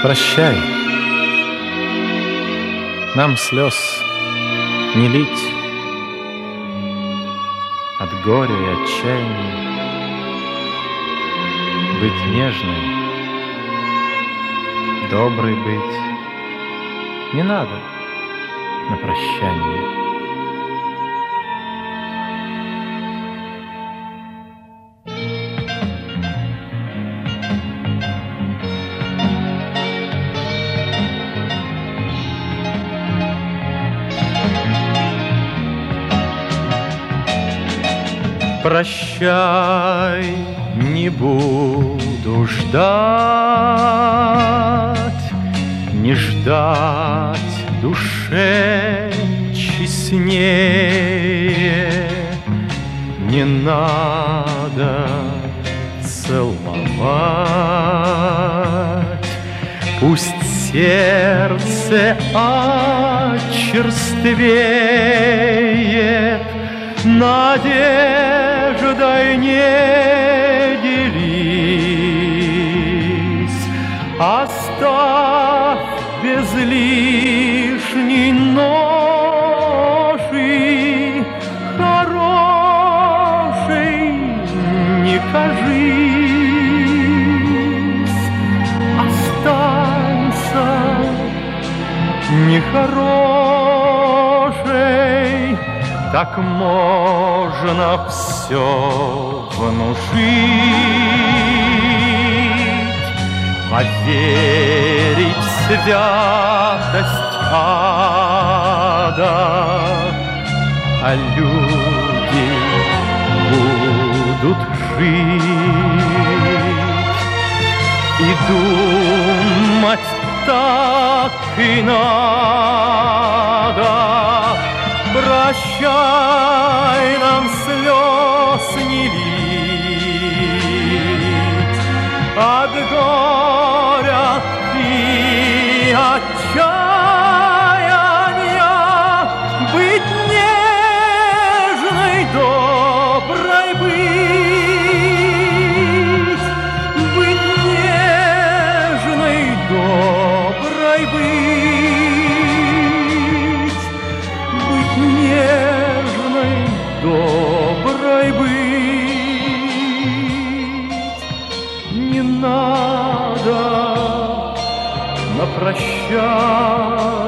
Прощай, нам слез не лить от горя и отчаяния, быть нежной, доброй быть не надо на прощание. Прощай, не буду ждать, не ждать душе честнее, не надо целовать, пусть сердце очерствеет, надеждой не делись, оставь без лишней ноши, хорошей не кажись, останься нехорошей. Так можно все внушить, поверить в святость ада, а люди будут жить и думать так и надо. Прощай, нам слез не лить от горя и отчаяния, быть нежной, доброй быть нежной, доброй нежной, доброй быть не надо на прощание.